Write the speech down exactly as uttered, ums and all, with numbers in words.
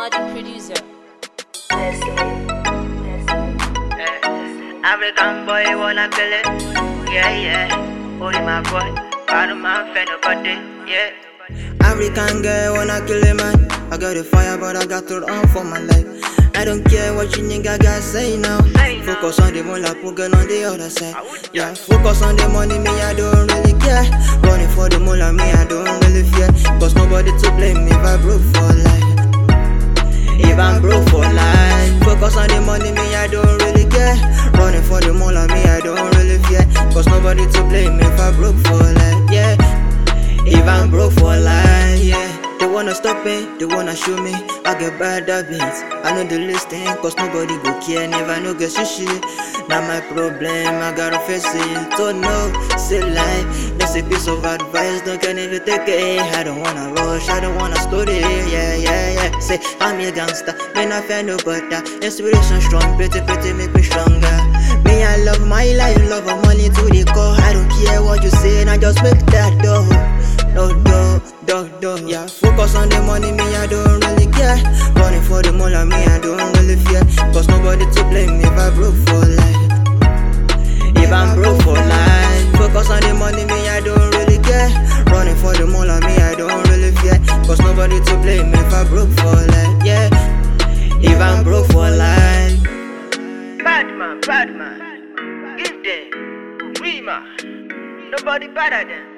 Omar the producer. African boy wanna kill it, yeah, yeah. Only my boy, I don't mind for nobody, yeah. African girl wanna kill it, man. I got the fire, but I got to run for my life. I don't care what you nigga got say now. Focus on the money, put gun on the other side. Yeah, focus on the money, me I don't really care. Running for the money, me I don't really fear. Cause nobody to blame me if I broke for life. If I'm broke for life, focus on the money, me I don't really care. Running for the money, me I don't really fear. Cause nobody to blame me if I broke for life, yeah. If I'm broke for life, yeah. They wanna stop me, they wanna show me I get bad habits. I know the listing, cause nobody go care. Never no get shishi. Now my problem, I gotta face it. Don't know, say lie. That's a piece of advice, don't can even take it. I don't wanna rush, I don't wanna story. Yeah, yeah, yeah. Say I'm a gangster, man I fear nobody. Inspiration strong, pretty, pretty make me stronger. Me I love my life, love of money to the core. I don't care what you say, I just make that door. No, no, no, no, yeah. Focus on the money, me I don't really care. Running for the money, me I don't really fear. Cause nobody to blame me if I broke for life. If I'm broke for life, focus on the money, me I don't really care. Running for the money, me I don't really fear. Cause nobody to blame me if I broke for life, yeah. If I'm broke for life. Bad man, bad man. Give them, Rima. Nobody better than.